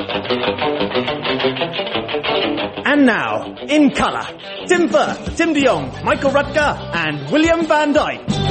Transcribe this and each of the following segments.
And now, in colour, Tim Firth, Tim de Jong, Michael Rutger and William van Dijk.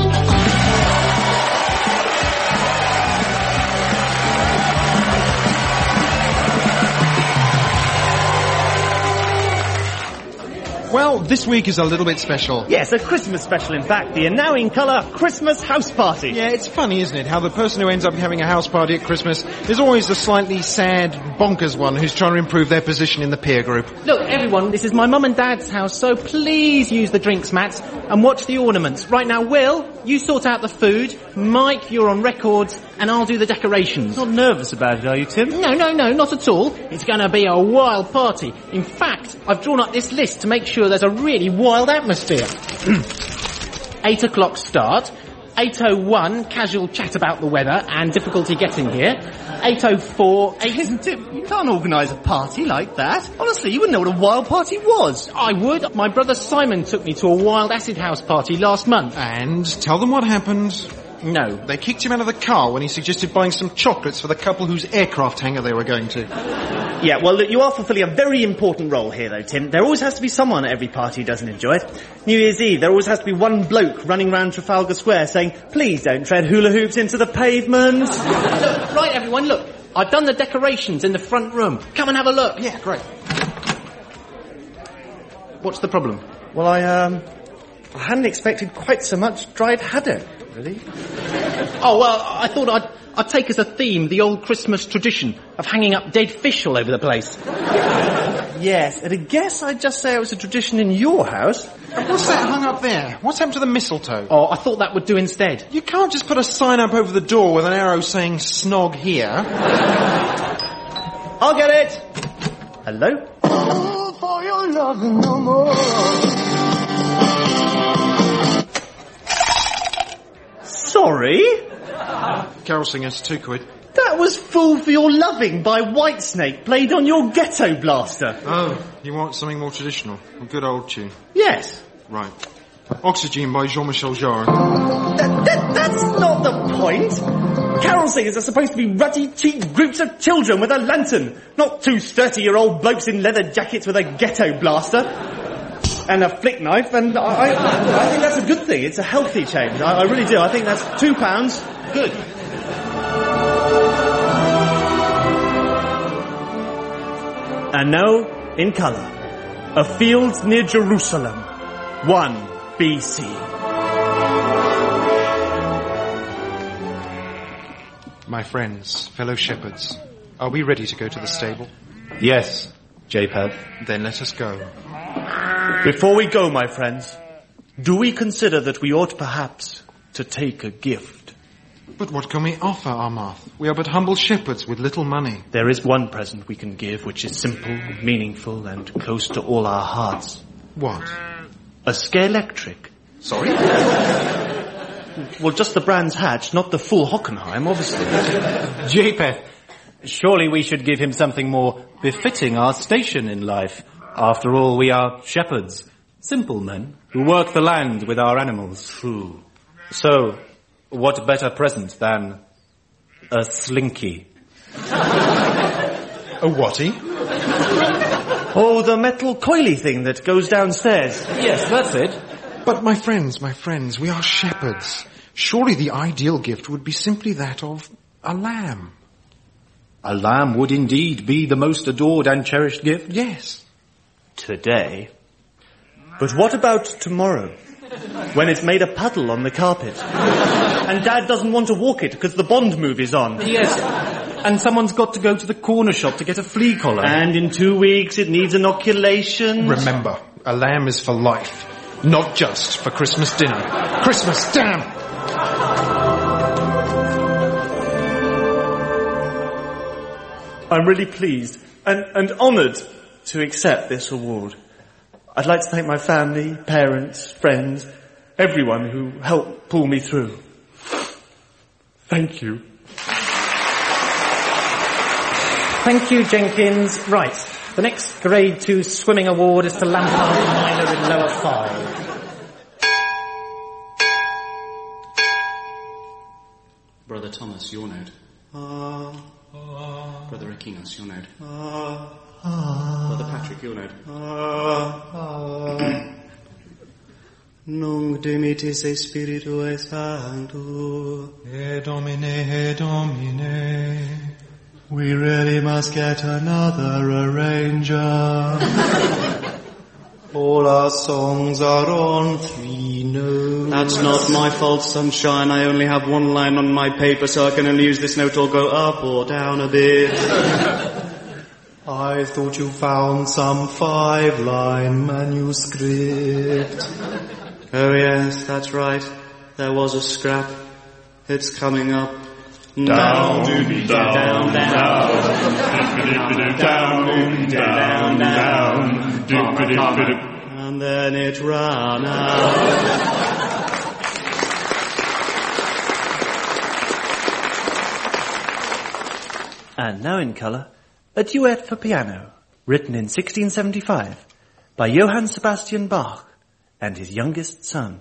Well, this week is a little bit special. Yes, a Christmas special, in fact. The Now in Colour Christmas House Party. Yeah, it's funny, isn't it, how the person who ends up having a house party at Christmas is always the slightly sad, bonkers one who's trying to improve their position in the peer group. Look, everyone, this is my mum and dad's house, so please use the drinks mats and watch the ornaments. Right now, Will, you sort out the food. Mike, you're on records, and I'll do the decorations. Not nervous about it, are you, Tim? No, not at all. It's going to be a wild party. In fact, I've drawn up this list to make sure there's a really wild atmosphere. 8 o'clock start. 8:01, casual chat about the weather and difficulty getting here. 8:04... Tim, you can't organise a party like that. Honestly, you wouldn't know what a wild party was. I would. My brother Simon took me to a wild acid house party last month. And tell them what happened. No. They kicked him out of the car when he suggested buying some chocolates for the couple whose aircraft hangar they were going to. Yeah, well, look, you are fulfilling a very important role here, though, Tim. There always has to be someone at every party who doesn't enjoy it. New Year's Eve, there always has to be one bloke running round Trafalgar Square saying, please don't tread hula hoops into the pavement. Look, right, everyone, look. I've done the decorations in the front room. Come and have a look. Yeah, great. What's the problem? Well, I hadn't expected quite so much dried haddock, really. Oh, well, I thought I'd take as a theme the old Christmas tradition of hanging up dead fish all over the place. Yes, and I guess I'd just say it was a tradition in your house. And what's that hung up there? What's happened to the mistletoe? Oh, I thought that would do instead. You can't just put a sign up over the door with an arrow saying snog here. I'll get it. Hello? Oh, for your love no more. Sorry? Carol singers, £2. That was Fool for Your Loving by Whitesnake, played on your ghetto blaster. Oh, you want something more traditional? A good old tune. Yes. Right. Oxygen by Jean-Michel Jarre. That's not the point. Carol singers are supposed to be ruddy-cheeked groups of children with a lantern, not two 30-year-old blokes in leather jackets with a ghetto blaster and a flick knife, and I think that's a good thing. It's a healthy change. I really do. I think that's £2. Good. And now, in colour, a field near Jerusalem, 1 BC. My friends, fellow shepherds, are we ready to go to the stable? Yes, Japheth. Then let us go. Before we go, my friends, do we consider that we ought perhaps to take a gift? But what can we offer, Armath? We are but humble shepherds with little money. There is one present we can give which is simple, meaningful, and close to all our hearts. What? A Scalextric. Sorry? Well, just the Brands Hatch, not the full Hockenheim, obviously. Japheth, surely we should give him something more befitting our station in life. After all, we are shepherds, simple men, who work the land with our animals. True. So, what better present than a slinky? A whatty? Oh, the metal coily thing that goes downstairs. Yes, that's it. But my friends, we are shepherds. Surely the ideal gift would be simply that of a lamb. A lamb would indeed be the most adored and cherished gift. Yes. Today. But what about tomorrow? When it's made a puddle on the carpet. And Dad doesn't want to walk it because the Bond movie's on. Yes, and someone's got to go to the corner shop to get a flea collar. And in 2 weeks it needs inoculation. Remember, a lamb is for life, not just for Christmas dinner. Christmas, damn! I'm really pleased and honoured to accept this award. I'd like to thank my family, parents, friends, everyone who helped pull me through. Thank you. Thank you, Jenkins. Right, the next Grade 2 swimming award is to Lampard Minor in Lower 5. Brother Thomas, your note. Brother Aquinas, your node. Brother Patrick, your node. Nunc dimittis Spiritue Sancto. E Domine. We really must get another arranger. All our songs are on 3 notes. That's not my fault, sunshine. I only have one line on my paper, so I can only use this note or go up or down a bit. I thought you found some 5-line manuscript. Oh yes, that's right. There was a scrap. It's coming up. Down, down, down, down, down, down, and then it ran out. And now in colour, a duet for piano, written in 1675 by Johann Sebastian Bach and his youngest son.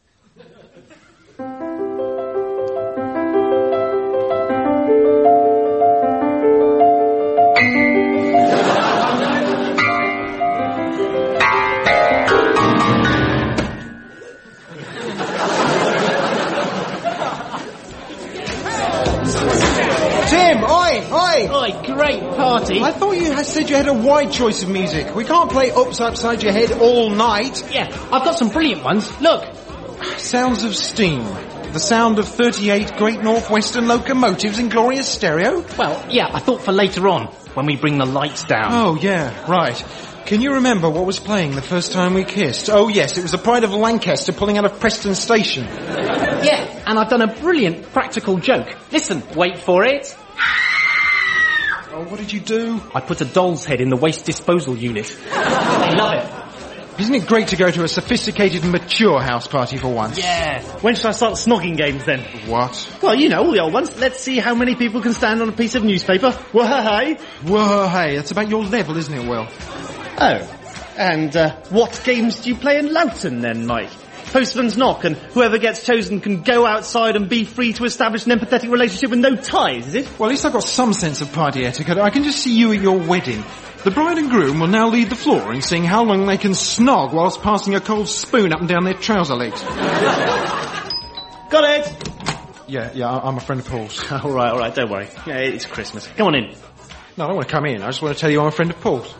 Tim, oi! Oi, great party. I thought you said you had a wide choice of music. We can't play Ups Upside Your Head all night. Yeah, I've got some brilliant ones. Look. Sounds of Steam. The sound of 38 Great Northwestern locomotives in glorious stereo? Well, yeah, I thought for later on, when we bring the lights down. Oh, yeah, right. Can you remember what was playing the first time we kissed? Oh, yes, it was the Pride of Lancaster pulling out of Preston Station. Yeah, and I've done a brilliant practical joke. Listen, wait for it. Oh, what did you do? I put a doll's head in the waste disposal unit. They love it. Isn't it great to go to a sophisticated, mature house party for once? Yeah. When shall I start snogging games then? What? Well, you know, all the old ones. Let's see how many people can stand on a piece of newspaper. Whoa-hey. Whoa, hey, that's about your level, isn't it, Will? Oh. And, what games do you play in Loughton then, Mike? Postman's knock, and whoever gets chosen can go outside and be free to establish an empathetic relationship with no ties, is it? Well, at least I've got some sense of party etiquette. I can just see you at your wedding. The bride and groom will now lead the floor in seeing how long they can snog whilst passing a cold spoon up and down their trouser legs. Got it! Yeah, I'm a friend of Paul's. All right, don't worry. Yeah, it's Christmas. Come on in. No, I don't want to come in. I just want to tell you I'm a friend of Paul's.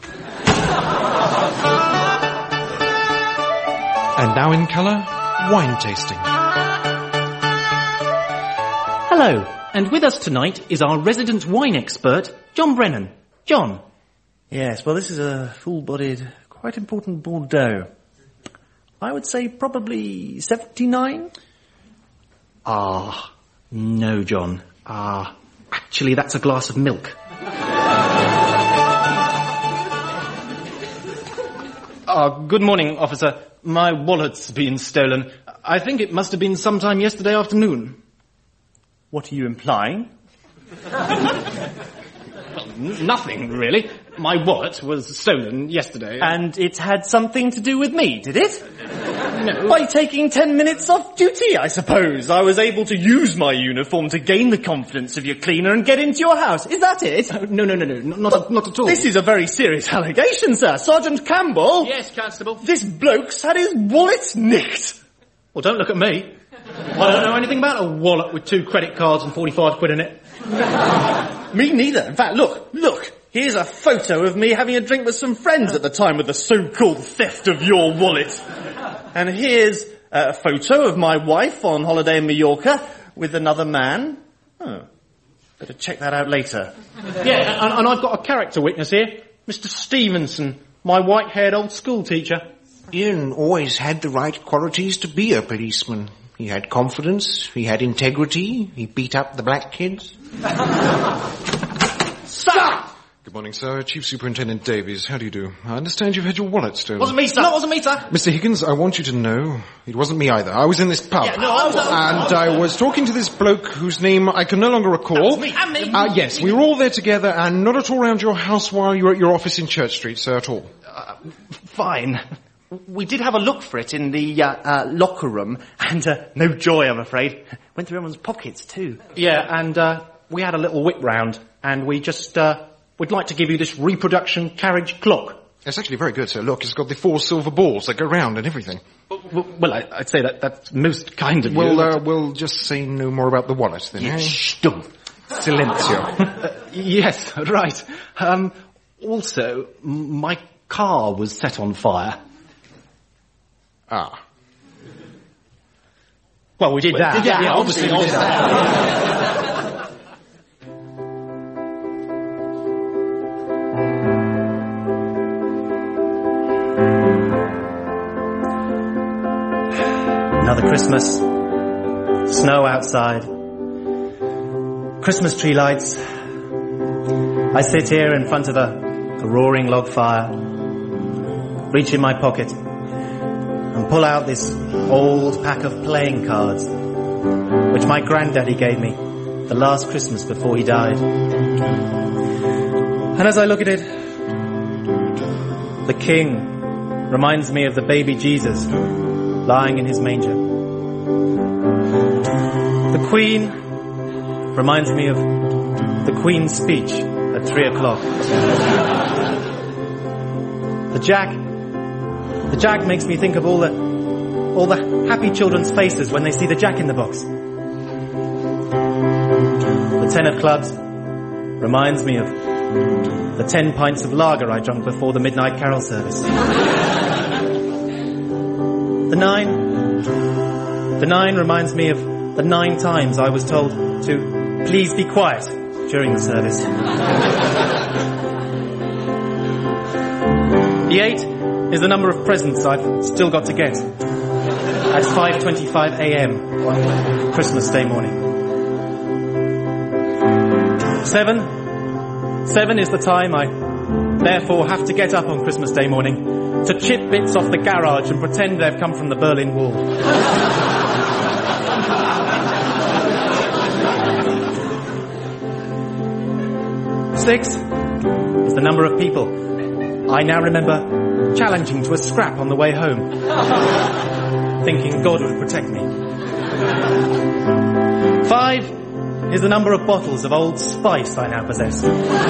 And now in colour, wine tasting. Hello, and with us tonight is our resident wine expert, John Brennan. John. Yes, well, this is a full-bodied, quite important Bordeaux. I would say probably 79? No, John. Actually, that's a glass of milk. Good morning, officer. My wallet's been stolen. I think it must have been sometime yesterday afternoon. What are you implying? Nothing, really. My wallet was stolen yesterday. And it had something to do with me, did it? No. By taking 10 minutes off duty, I suppose. I was able to use my uniform to gain the confidence of your cleaner and get into your house. Is that it? No, not at all. This is a very serious allegation, sir. Sergeant Campbell. Yes, Constable. This bloke's had his wallet nicked. Well, don't look at me. I don't know anything about a wallet with 2 credit cards and 45 quid in it. Me neither. In fact, look. Here's a photo of me having a drink with some friends at the time of the so-called theft of your wallet. And here's a photo of my wife on holiday in Mallorca with another man. Oh, better check that out later. Yeah, and I've got a character witness here. Mr. Stevenson, my white-haired old school teacher. Ian always had the right qualities to be a policeman. He had confidence, he had integrity, he beat up the black kids. Stop! Good morning, sir. Chief Superintendent Davies. How do you do? I understand you've had your wallet stolen. Wasn't me, sir. No, wasn't me, sir. Mr. Higgins, I want you to know it wasn't me either. I was in this pub. Yeah, no, I was. And I was talking to this bloke whose name I can no longer recall. That was me. And me. Yes, we were all there together and not at all round your house while you were at your office in Church Street, sir, at all. Fine. We did have a look for it in the locker room, and no joy, I'm afraid. Went through everyone's pockets, too. Yeah, and we had a little whip round, and we just, we'd like to give you this reproduction carriage clock. It's actually very good, sir. Look, it's got the 4 silver balls that go round and everything. Well, I'd say that's most kind of you. Well, we'll just say no more about the wallet then. Yes, Stumm. Silenzio. Yes, right. Also, my car was set on fire. Ah. Well, we did that. Yeah, obviously we did that. Another Christmas. Snow outside. Christmas tree lights. I sit here in front of a roaring log fire, reach in my pocket and pull out this old pack of playing cards, which my granddaddy gave me the last Christmas before he died. And as I look at it, the king reminds me of the baby Jesus lying in his manger. The queen reminds me of the Queen's speech at 3:00. The Jack makes me think of all the happy children's faces when they see the Jack in the Box. The 10 of clubs reminds me of the 10 pints of lager I drank before the midnight carol service. The 9 reminds me of the 9 times I was told to please be quiet during the service. The 8 is the number of presents I've still got to get at 5:25 a.m. on Christmas Day morning. 7 is the time I therefore have to get up on Christmas Day morning to chip bits off the garage and pretend they've come from the Berlin Wall. 6 is the number of people I now remember challenging to a scrap on the way home, thinking God would protect me. 5 is the number of bottles of Old Spice I now possess.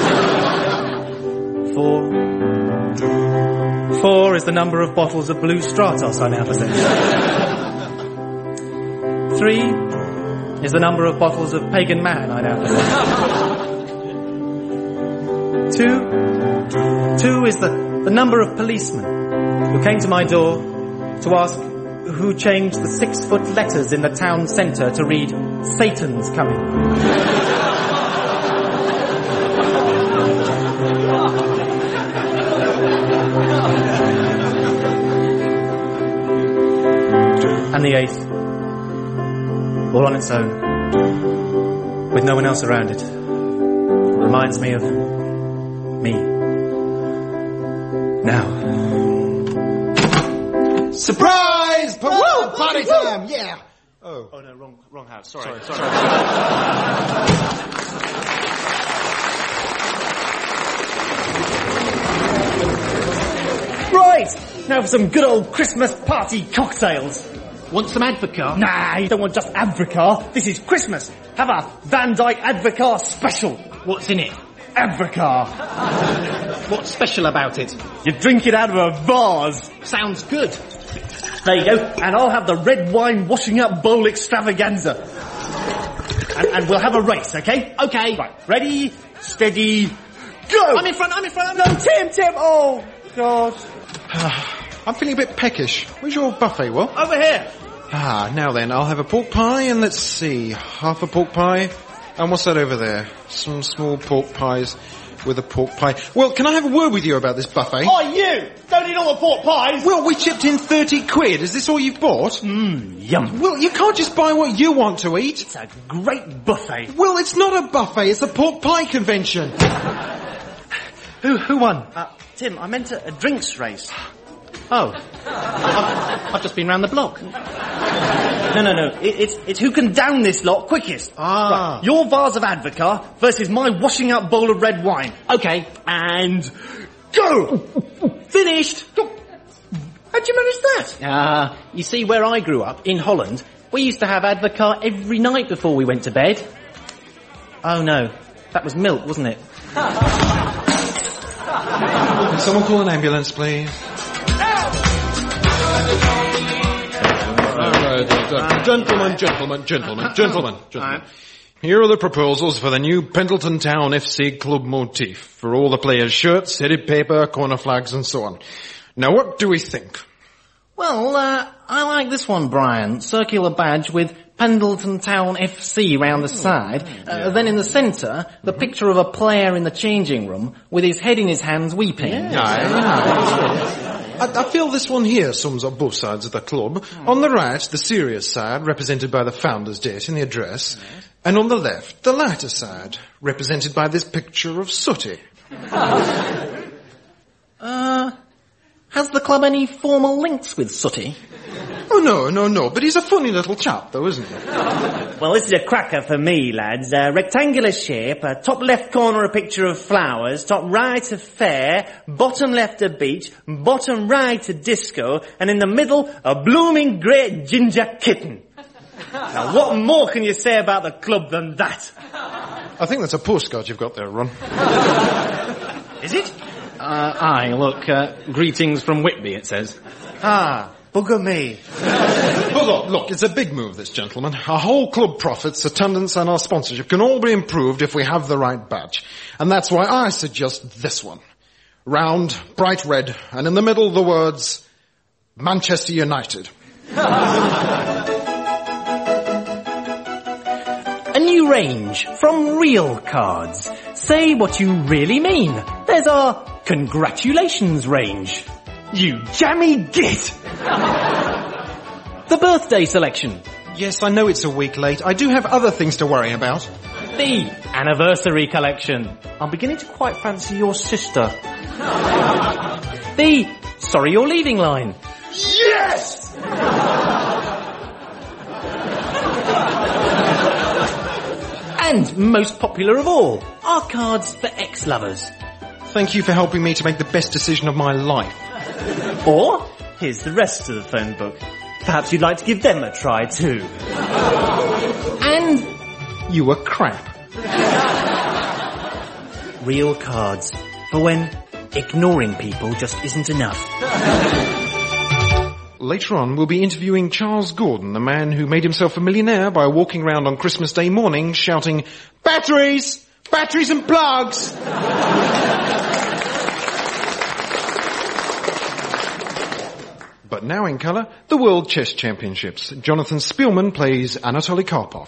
4 is the number of bottles of Blue Stratos I now possess. 3 is the number of bottles of Pagan Man I now possess. 2 is the number of policemen who came to my door to ask who changed the 6-foot letters in the town centre to read Satan's coming. And the 8th, all on its own, with no one else around it, reminds me of me. Now. Surprise! Woo! Party time! Yeah! Oh no, wrong house. Sorry. Right! Now for some good old Christmas party cocktails. Want some Advocaat? Nah, you don't want just Advocaat. This is Christmas. Have a Van Dyke Advocaat special. What's in it? Advocaat. What's special about it? You drink it out of a vase. Sounds good. There you go. And I'll have the red wine washing up bowl extravaganza. And we'll have a race, okay? Okay. Right. Ready, steady, go! I'm in front. No, Tim! Oh, God. I'm feeling a bit peckish. Where's your buffet, Will? Over here. Now then, I'll have a pork pie, and let's see, half a pork pie. And what's that over there? Some small pork pies with a pork pie. Well, can I have a word with you about this buffet? Oh, you! Don't eat all the pork pies! Well, we chipped in 30 quid. Is this all you've bought? Yum. Well, you can't just buy what you want to eat. It's a great buffet. Well, it's not a buffet, it's a pork pie convention. Who won? Tim, I meant a drinks race. Oh. I've just been round the block. No. It's who can down this lot quickest. Right. Your vase of Advocaat versus my washing up bowl of red wine. Okay. And go! Finished! How'd you manage that? You see, where I grew up, in Holland, we used to have Advocaat every night before we went to bed. Oh no, that was milk, wasn't it? Someone call an ambulance, please. Gentlemen. Here are the proposals for the new Pendleton Town FC club motif for all the players' shirts, headed paper, corner flags and so on. Now what do we think? Well, I like this one, Brian. Circular badge with Pendleton Town FC round the side. Then in the centre, the picture of a player in the changing room with his head in his hands weeping. I feel this one here sums up both sides of the club. On the right, the serious side, represented by the founder's date in the address. And on the left, the lighter side, represented by this picture of Sooty. Has the club any formal links with Sooty? Oh, no, but he's a funny little chap, though, isn't he? Well, this is a cracker for me, lads. Rectangular shape, top left corner a picture of flowers, top right a fair, bottom left a beach, bottom right a disco, and in the middle a blooming great ginger kitten. Now, what more can you say about the club than that? I think that's a postcard you've got there, Ron. Is it? Aye, look, greetings from Whitby, it says. Ah, bugger me. But look, it's a big move, this, gentlemen. Our whole club profits, attendance and our sponsorship can all be improved if we have the right badge. And that's why I suggest this one. Round, bright red, and in the middle the words, Manchester United. A new range from Real Cards. Say what you really mean. There's our congratulations range. You jammy git! The birthday selection. Yes, I know it's a week late. I do have other things to worry about. The anniversary collection. I'm beginning to quite fancy your sister. The sorry you're leaving line. Yes! And most popular of all, our cards for ex-lovers. Thank you for helping me to make the best decision of my life. Or, here's the rest of the phone book. Perhaps you'd like to give them a try too. And you were crap. Real Cards. For when ignoring people just isn't enough. Later on, we'll be interviewing Charles Gordon, the man who made himself a millionaire by walking around on Christmas Day morning shouting, "Batteries! Batteries and plugs!" But now in colour, the World Chess Championships. Jonathan Spielman plays Anatoly Karpov.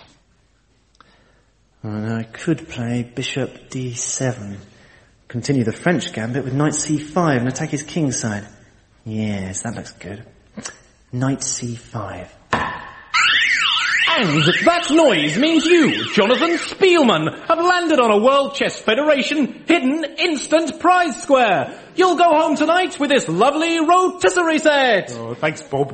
And I could play Bishop D7. Continue the French gambit with Knight C5 and attack his king side. Yes, that looks good. Knight C5. And that noise means you, Jonathan Spielman, have landed on a World Chess Federation hidden instant prize square. You'll go home tonight with this lovely rotisserie set. Oh, thanks, Bob.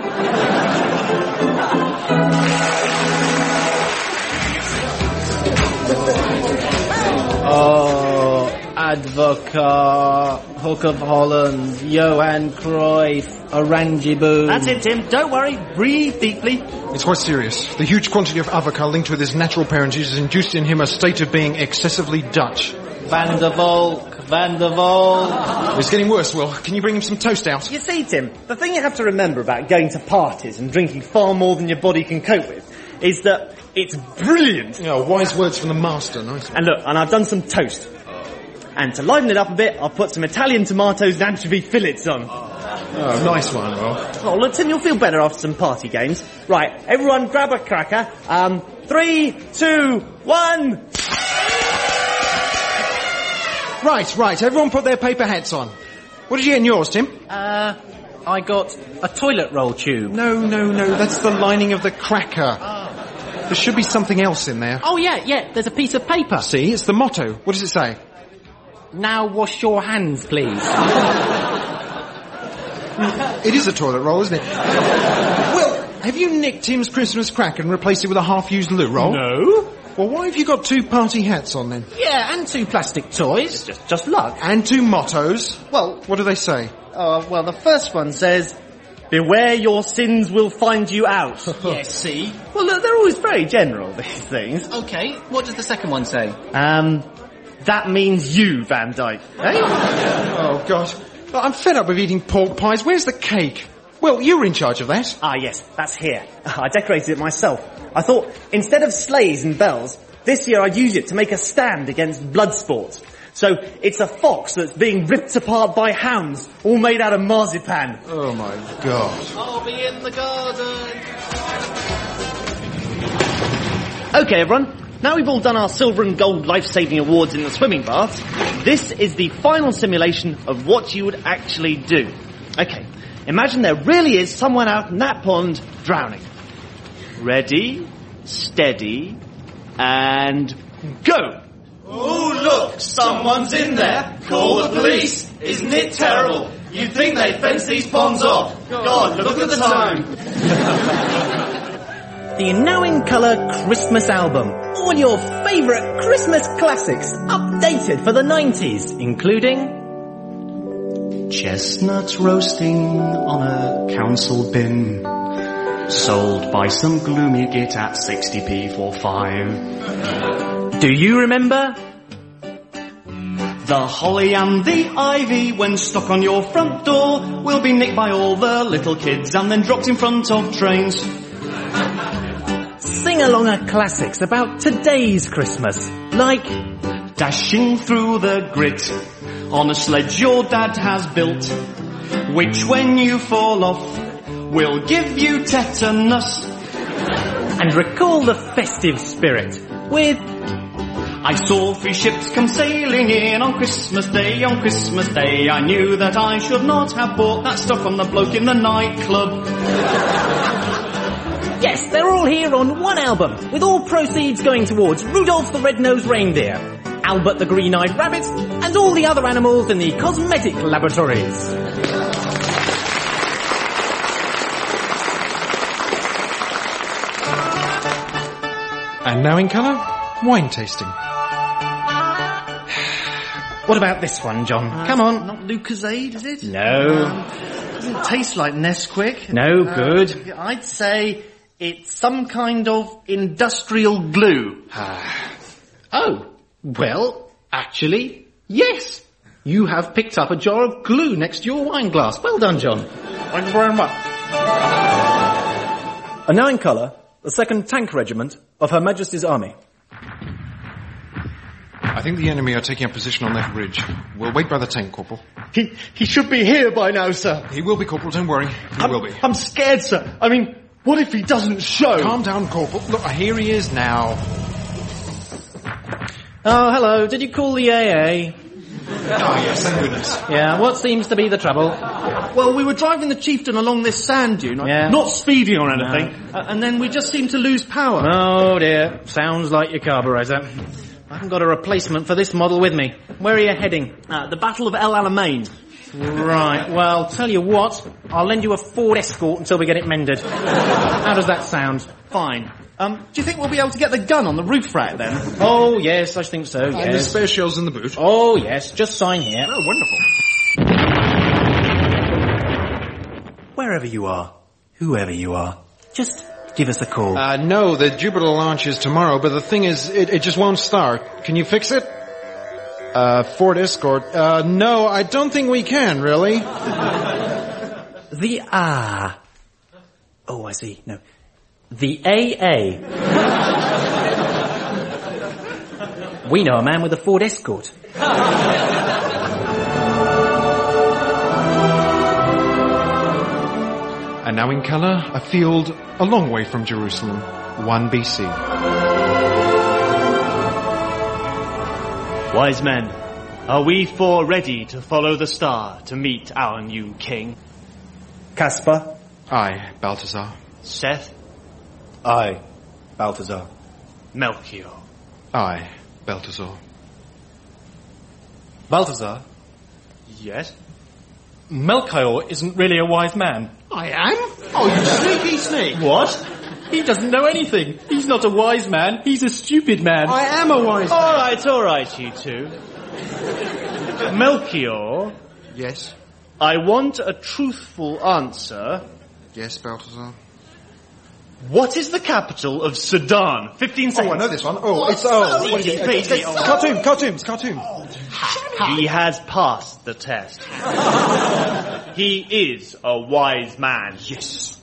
Oh, Advocaat, Hook of Holland, Johan Cruyff, Oranjeboom. That's it, Tim. Don't worry. Breathe deeply. It's quite serious. The huge quantity of avocado linked with his natural parentage has induced in him a state of being excessively Dutch. Van der Valk. It's getting worse, Will. Can you bring him some toast out? You see, Tim, the thing you have to remember about going to parties and drinking far more than your body can cope with is that it's brilliant. Oh, wise words from the master. Nice. And look, and I've done some toast. And to liven it up a bit, I've put some Italian tomatoes and anchovy fillets on. Oh, nice one, Will. Oh, look, Tim, you'll feel better after some party games. Right, everyone grab a cracker. 3, 2, 1... Right, everyone put their paper hats on. What did you get in yours, Tim? I got a toilet roll tube. No, that's the lining of the cracker. There should be something else in there. Oh, yeah, there's a piece of paper. See, it's the motto. What does it say? Now wash your hands, please. It is a toilet roll, isn't it? Well, have you nicked Tim's Christmas cracker and replaced it with a half-used loo roll? No. Well, why have you got 2 party hats on then? Yeah, and 2 plastic toys. Just luck. And 2 mottos. Well, what do they say? well, the first one says, Beware your sins will find you out. Yes, see? Well, look, they're always very general, these things. Okay, what does the second one say? That means you, Van Dyke. Eh? Oh, God. I'm fed up with eating pork pies. Where's the cake? Well, you were in charge of that. Ah, yes, that's here. I decorated it myself. I thought, instead of sleighs and bells, this year I'd use it to make a stand against blood sports. So, it's a fox that's being ripped apart by hounds, all made out of marzipan. Oh, my God. I'll be in the garden. Okay, everyone. Now we've all done our silver and gold life-saving awards in the swimming baths, this is the final simulation of what you would actually do. Okay, imagine there really is someone out in that pond drowning. Ready, steady, and go! Oh, look, someone's in there. Call the police. Isn't it terrible? You'd think they'd fence these ponds off. God, look at the time. The Now in Colour Christmas album. All your favourite Christmas classics, updated for the 90s, including... Chestnuts roasting on a council bin, sold by some gloomy git at 60p for 5. Do you remember? The holly and the ivy, when stuck on your front door, will be nicked by all the little kids and then dropped in front of trains. Sing-along classics about today's Christmas, like... Dashing through the grit on a sledge your dad has built, which when you fall off will give you tetanus. And recall the festive spirit with... I saw 3 ships come sailing in on Christmas Day, on Christmas Day. I knew that I should not have bought that stuff from the bloke in the nightclub. Yes, they're all here on one album, with all proceeds going towards Rudolph the Red-Nosed Reindeer, Albert the Green-Eyed Rabbit, and all the other animals in the cosmetic laboratories. And now in colour, wine tasting. What about this one, John? Come on. Not Lucozade, is it? No. Doesn't taste like Nesquik. No good. I'd say it's some kind of industrial glue. Oh, well, actually, yes. You have picked up a jar of glue next to your wine glass. Well done, John. Thank you very much. And now in colour, the 2nd Tank Regiment of Her Majesty's Army. I think the enemy are taking up position on that ridge. We'll wait by the tank, Corporal. He should be here by now, sir. He will be, Corporal, don't worry. He will be. I'm scared, sir. I mean, what if he doesn't show? Calm down, Corporal. Look, here he is now. Oh, hello. Did you call the AA? Oh, yes, thank goodness. Yeah, what seems to be the trouble? Well, we were driving the Chieftain along this sand dune, not speeding or anything, and then we just seemed to lose power. Oh, dear. Sounds like your carburetor. I haven't got a replacement for this model with me. Where are you heading? The Battle of El Alamein. Right, well, tell you what, I'll lend you a Ford Escort until we get it mended. How does that sound? Fine. Do you think we'll be able to get the gun on the roof rack then? Oh, yes, I think so, yes. And the spare shells in the boot? Oh, yes, just sign here. Oh, wonderful. Wherever you are, whoever you are, just give us a call. No, the Jupiter launch is tomorrow, but the thing is, it just won't start. Can you fix it? Ford Escort. No, I don't think we can, really. The Oh, I see. No. The AA. We know a man with a Ford Escort. And now in colour, a field a long way from Jerusalem, 1 BC. Wise men, are we 4 ready to follow the star to meet our new king? Caspar? Aye, Balthazar. Seth? Aye, Balthazar. Melchior? Aye, Balthazar. Balthazar? Yes? Melchior isn't really a wise man. I am? Oh, you sneaky snake. What? He doesn't know anything. He's not a wise man. He's a stupid man. I am a wise man. All right, you two. Melchior? Yes? I want a truthful answer Yes, Balthazar? What is the capital of Sudan? 15 seconds. Oh, I know this one. Oh, it's... Oh, what is it? Khartoum. He has passed the test. He is a wise man. Yes.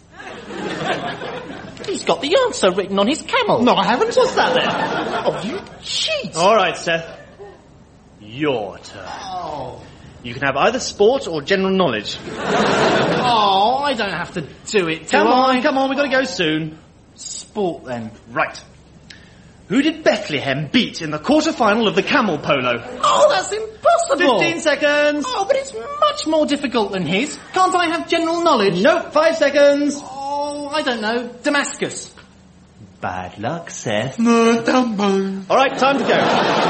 He's got the answer written on his camel. No, I haven't. What's that then? Oh, you cheat. All right, Seth. Your turn. Oh. You can have either sport or general knowledge. Oh, I don't have to do it, do Come I? on, we've got to go soon. Sport, then. Right. Who did Bethlehem beat in the quarter-final of the camel polo? Oh, that's impossible! 15 seconds! Oh, but it's much more difficult than his. Can't I have general knowledge? Nope, 5 seconds! Oh, I don't know. Damascus. Bad luck, Seth. No, Dumbo. All right, time to go.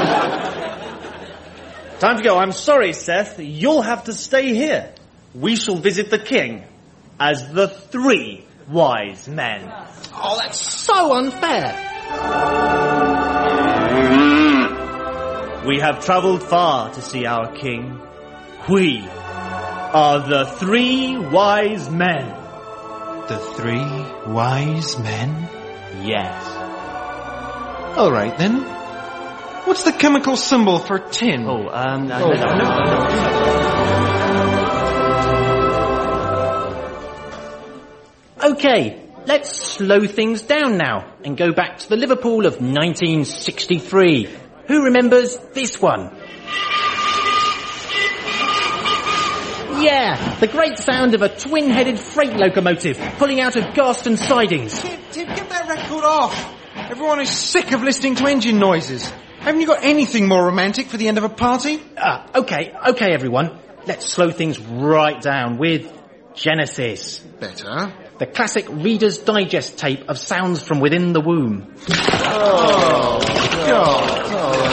Time to go. I'm sorry, Seth. You'll have to stay here. We shall visit the king as the 3 wise men. Oh, that's so unfair. We have travelled far to see our king. We are the 3 wise men. The 3 wise men? Yes. All right, then. What's the chemical symbol for tin? No. Okay, let's slow things down now and go back to the Liverpool of 1963. Who remembers this one? Yeah, the great sound of a twin-headed freight locomotive pulling out of Garston sidings. Tim, get that record off. Everyone is sick of listening to engine noises. Haven't you got anything more romantic for the end of a party? Okay, everyone. Let's slow things right down with Genesis. Better. The classic Reader's Digest tape of sounds from within the womb. Oh, God.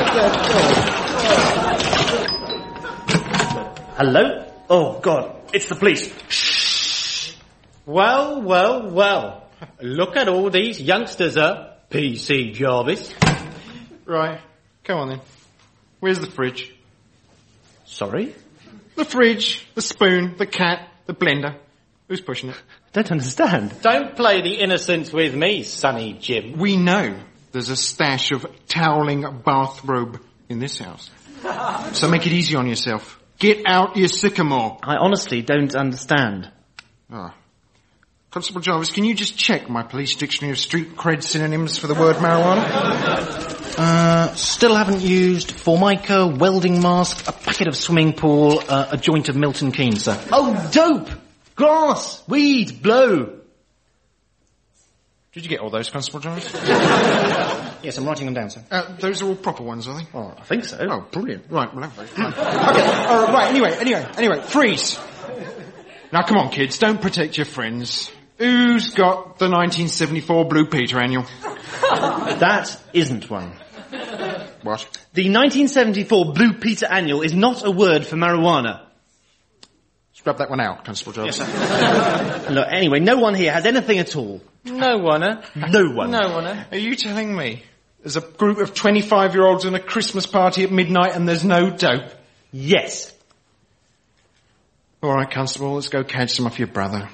Hello? Oh, God. It's the police. Shh. Well. Look at all these youngsters, PC Jarvis. Right. Come on, then. Where's the fridge? Sorry? The fridge, the spoon, the cat, the blender. Who's pushing it? Don't understand. Don't play the innocents with me, Sonny Jim. We know there's a stash of toweling bathrobe in this house. So make it easy on yourself. Get out your sycamore. I honestly don't understand. Constable Jarvis, can you just check my police dictionary of street cred synonyms for the word marijuana? Still haven't used Formica, welding mask, a packet of swimming pool, a joint of Milton Keynes, sir. Oh, dope! Grass! Weed! Blow! Did you get all those, Constable Jarvis? Yes, I'm writing them down, sir. Those are all proper ones, are they? Oh, I think so. Oh, brilliant. Right, we'll have those. Right. Okay, anyway, freeze. Now, come on, kids, don't protect your friends. Who's got the 1974 Blue Peter Annual? That isn't one. What? The 1974 Blue Peter Annual is not a word for marijuana. Scrub that one out, Constable Jarvis. Yes, sir. Look, anyway, no one here has anything at all. No one, No one. Are you telling me there's a group of 25-year-olds in a Christmas party at midnight and there's no dope? Yes. All right, Constable, let's go catch some of your brother.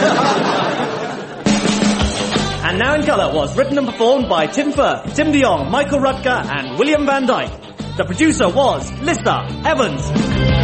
And Now in Colour was written and performed by Tim Firth, Tim de Jong, Michael Rutger and William Van Dyke. The producer was Lister Evans.